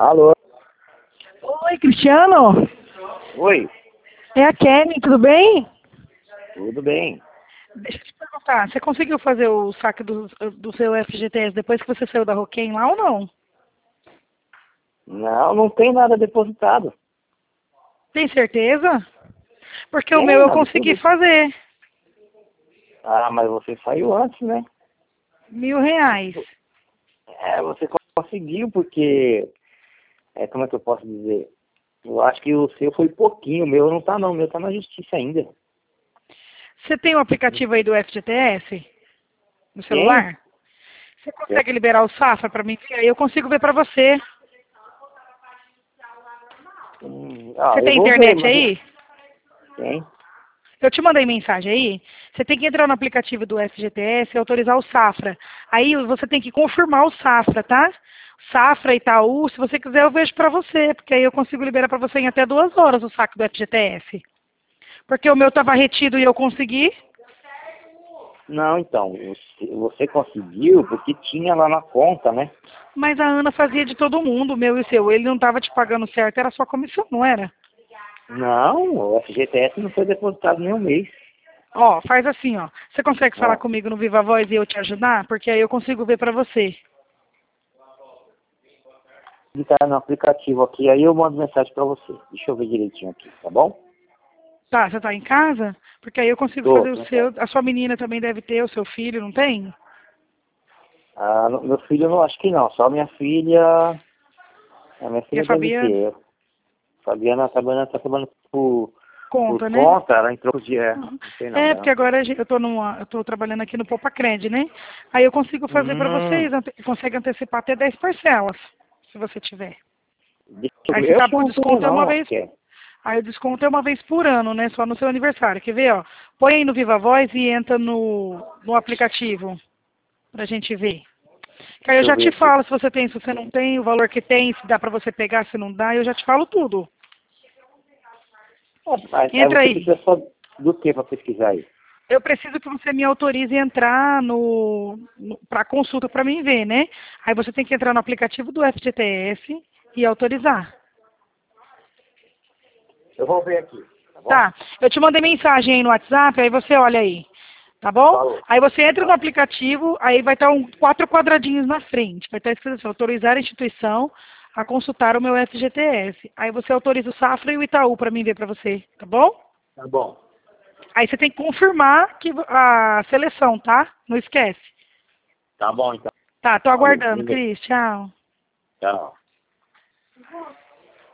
Alô? Oi, Cristiano? Oi, É a Kelly, tudo bem? tudo bem? Deixa eu te perguntar, você conseguiu fazer o saque do seu FGTS depois que você saiu da Roquem lá ou não? Não, não tem nada depositado. Tem certeza? Porque o meu Tem eu nada, consegui tudo. fazer. Ah, mas você saiu antes, né? R$ 1.000. Você conseguiu porque, como é que eu posso dizer? Eu acho que o seu foi pouquinho, o meu não tá não, o meu tá na justiça ainda. Você tem o aplicativo aí do FGTS no Tem? celular? Você Tem. consegue liberar o Safra para mim? Aí eu consigo ver para você. Você Eu tem vou ver, internet mas aí? tem. Eu te mandei mensagem aí. Você tem que entrar no aplicativo do FGTS e autorizar o Safra. Aí você tem que confirmar o Safra, tá? Safra, Itaú, se você quiser eu vejo pra você, porque aí eu consigo liberar pra você em até 2 horas o saque do FGTS. Porque o meu tava retido e eu consegui. Não, então, você conseguiu porque tinha lá na conta, né? Mas a Ana fazia de todo mundo, o meu e o seu. Ele não tava te pagando certo, era só comissão, não era? Não, o FGTS não foi depositado nem um mês. Ó, faz assim, ó. Você consegue falar Ó, comigo no Viva Voz e eu te ajudar? Porque aí eu consigo ver pra você. ele tá no aplicativo aqui, aí eu mando mensagem pra você. Deixa eu ver direitinho aqui, tá bom? Tá, você tá em casa? Porque aí eu consigo fazer o Tô em casa. seu. A sua menina também deve ter, o seu filho, não tem? Ah, meu filho não, acho que não, só minha filha. A minha E a filha deve Fabiana? ter. Fabiana tá trabalhando por Conta, né? conta, ela entrou de Uhum. não sei não É, porque dela. agora eu tô trabalhando aqui no Poupa Cred, né? Aí eu consigo fazer pra vocês, Hum, consegue antecipar até 10 parcelas, se você tiver. deixa eu Aí ver. você Eu sabe acho que que eu o não tenho desconto é uma não, acho vez. que é. Aí o desconto é uma vez por ano, né? Só no seu aniversário. Quer ver, ó? Põe aí no Viva Voz e entra no aplicativo pra gente ver. Que aí eu Deixa eu já ver te aqui. falo se você tem, se você não tem, o valor que tem, se dá pra você pegar, se não dá, eu já te falo tudo. Aí Entra você aí. precisa só do que pra pesquisar aí? Eu preciso que você me autorize a entrar para consulta para mim ver, né? Aí você tem que entrar no aplicativo do FGTS e autorizar. Eu vou ver aqui, tá bom? Tá, eu te mandei mensagem aí no WhatsApp, aí você olha aí, tá bom? Falou. Aí você entra no Tá. aplicativo, aí vai estar 4 quadradinhos na frente, vai estar escrito assim, autorizar a instituição a consultar o meu FGTS. Aí você autoriza o Safra e o Itaú para mim ver para você, tá bom? Tá bom. Aí você tem que confirmar que a seleção, tá? Não esquece. Tá bom então. Tá, tô Falou. aguardando, Cris. Tchau. Tchau.